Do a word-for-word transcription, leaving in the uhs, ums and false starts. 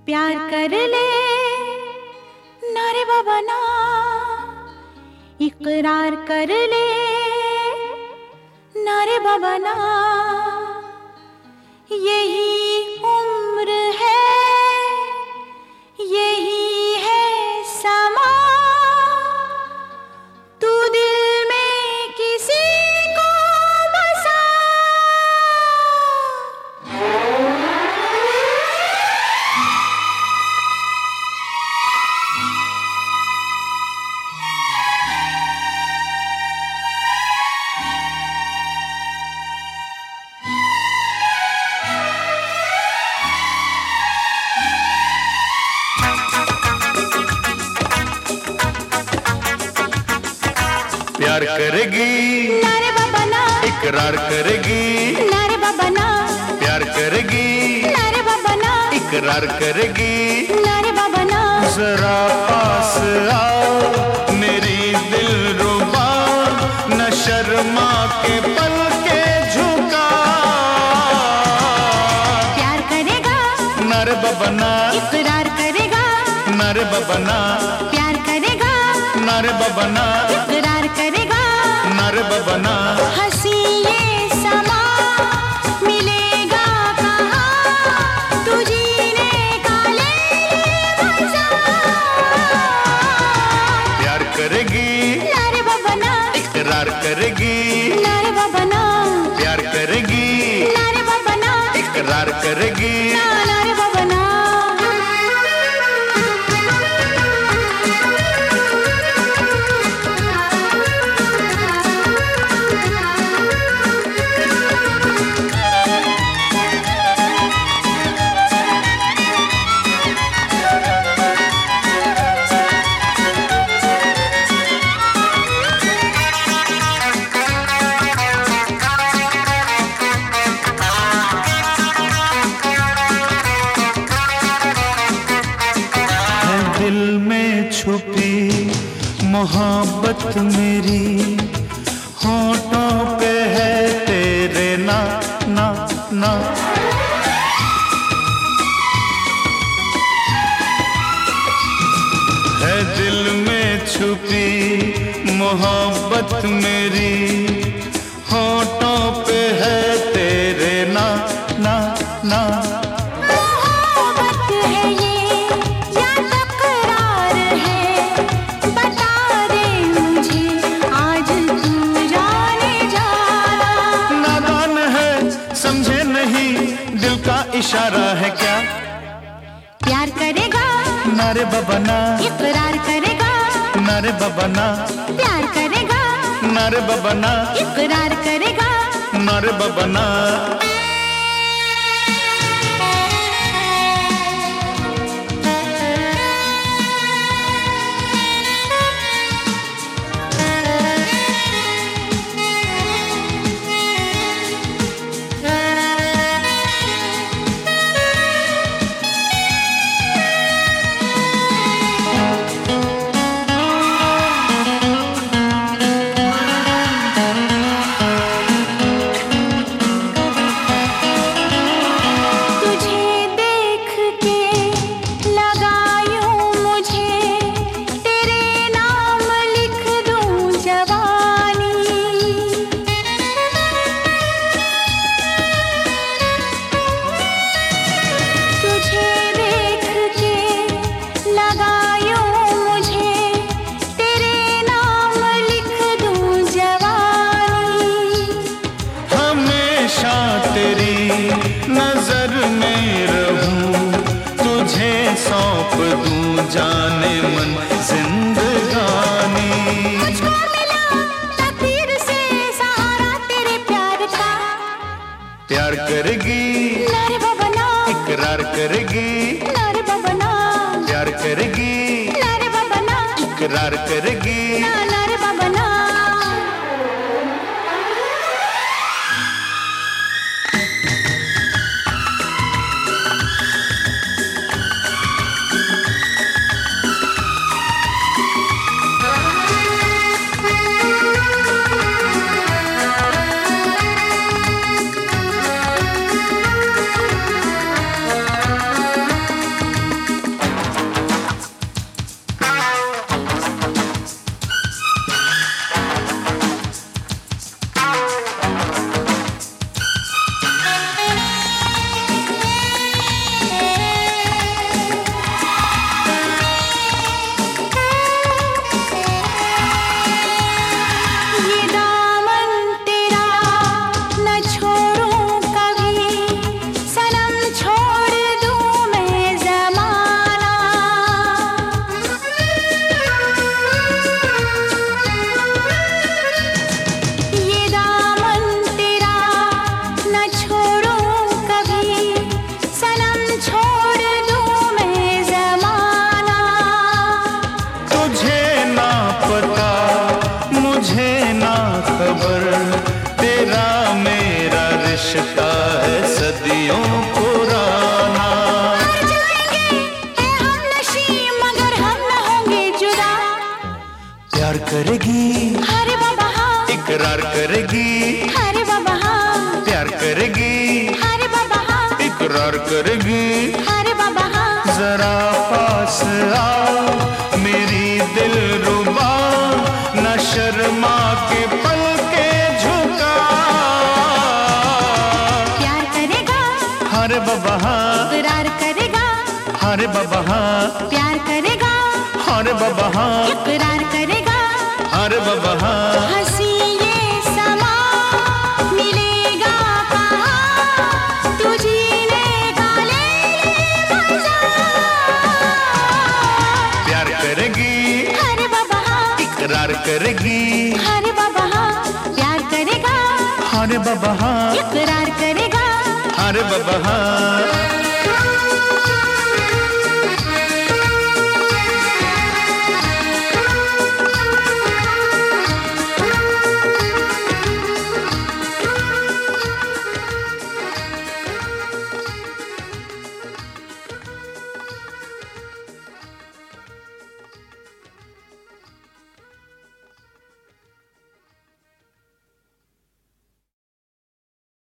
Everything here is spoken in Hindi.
प्यार कर ले ना रे बाबा ना, इकरार कर ले ना रे बाबा ना, यही उम्र है यही है समा, तू दिल में किसी को बसा। प्यार करेगी ना रे बाबा ना, इकरार करेगी ना रे बाबा ना, प्यार करेगी ना रे बाबा ना, इकरार करेगी। ना रे बाबा ना, जरा पास आओ मेरी दिलरुबा, न शर्मा के पल के झुका। प्यार करेगा ना रे बाबा ना, इकरार करेगा ना रे बाबा ना, प्यार करेगा ना रे बाबा ना, इकरार करेगा ना रे बाबा ना। हंसी ये समा मिलेगा कहाँ, तू जीने का ले मजा। प्यार करेगी ना रे बाबा ना, इकरार करेगी ना रे बाबा ना, प्यार करेगी ना रे बाबा ना, इकरार करेगी। ना ना रे बाबा ना। दिल में छुपी मोहब्बत मेरी, होठों पे है तेरे ना ना ना। है दिल में छुपी मोहब्बत मेरी, होठों पे है तेरे ना ना ना। मोहब्बत है ये या तकरार है, बता दे मुझे आज तू जाने जाना। नादान है समझे नहीं दिल का इशारा है क्या। प्यार करेगा ना रे बाबा ना, इकरार करेगा ना रे बाबा ना, प्यार करेगा ना रे बाबा ना, इकरार करेगा ना रे बाबा ना। नजर में रहूं तुझे सौंप दूं जाने मन जिंदगानी। मुझको मिला तकदीर से सहारा तेरे प्यार का। प्यार करेगी ना रे बाबा ना, इकरार करेगी ना रे बाबा ना, प्यार करेगी ना रे बाबा ना, इकरार करेगी। ना ना रे बाबा ना। करेगी। अरे बाबा हाँ। जरा पास आ मेरी दिलरुबा, न शर्मा के पल के झुका। प्यार करेगा अरे बाबा हाँ, इकरार करेगा। अरे बाबा हाँ, प्यार करेगा अरे बाबा हाँ, इकरार करेगा। अरे बाबा हाँ। हंसी ये समा मिलेगा कहाँ, तू जीने का ले ले मजा। प्यार करेगी अरे बाबा हाँ, इकरार करेगी। अरे बाबा हाँ। प्यार करेगा अरे बाबा हाँ, इकरार करेगा। अरे बाबा हाँ।